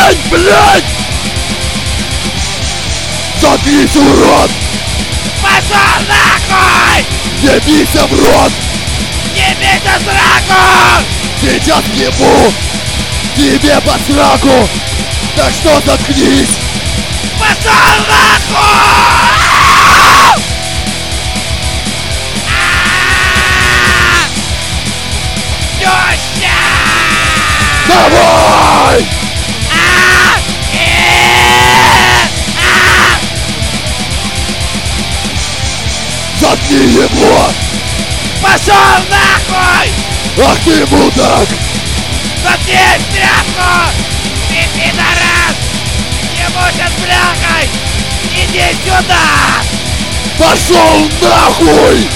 Блядь, блядь! Заткнись, урод! Пошел нахуй! Ебися в рот! Ебите сраку! Сейчас ебу! Тебе по сраку! Так что заткнись! Пошел нахуй! Тёща! Давай! Заткни его! Пошел нахуй! Ах ты мудак! Заткнись, тряпку! Ты пидорас! Ебучий с бляхой! Иди сюда! Пошел нахуй!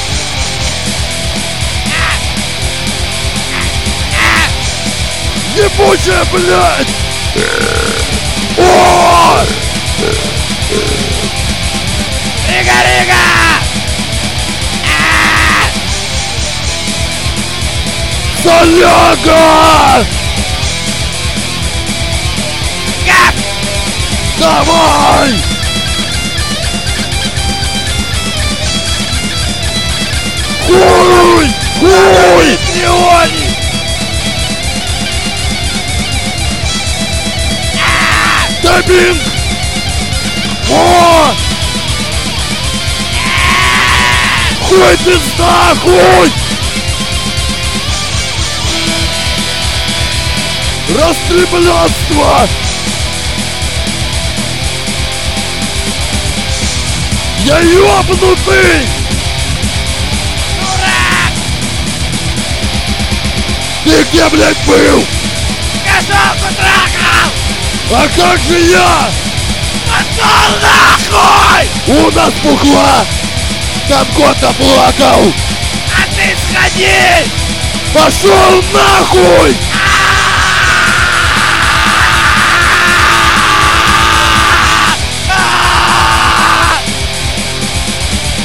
Ебучая, блядь! О! Рига-рига! Соляга! Как? Давай! Хуй! Хуй! Леоний! Дабинг! О! Хуй пизда, хуй! Растреблянство! Я ёбнутый! Дурак! Ты где, блядь, был? Кошелку трахал! А как же я? Пошел нахуй! У нас пухла! Там кот оплакал! А ты сходи! Пошел нахуй!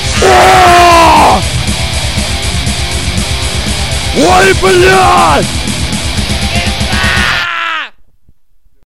О! Ой, блядь!